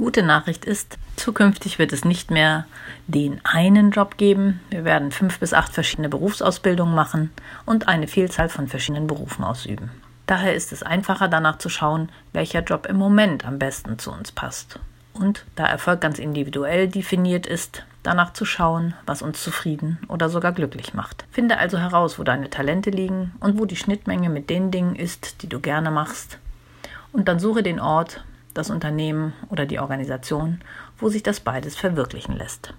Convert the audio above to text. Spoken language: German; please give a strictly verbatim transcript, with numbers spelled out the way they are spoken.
gute Nachricht ist, zukünftig wird es nicht mehr den einen Job geben. Wir werden fünf bis acht verschiedene Berufsausbildungen machen und eine Vielzahl von verschiedenen Berufen ausüben. Daher ist es einfacher, danach zu schauen, welcher Job im Moment am besten zu uns passt. Und da Erfolg ganz individuell definiert ist, danach zu schauen, was uns zufrieden oder sogar glücklich macht. Finde also heraus, wo deine Talente liegen und wo die Schnittmenge mit den Dingen ist, die du gerne machst. Und dann suche den Ort, das Unternehmen oder die Organisation, wo sich das beides verwirklichen lässt.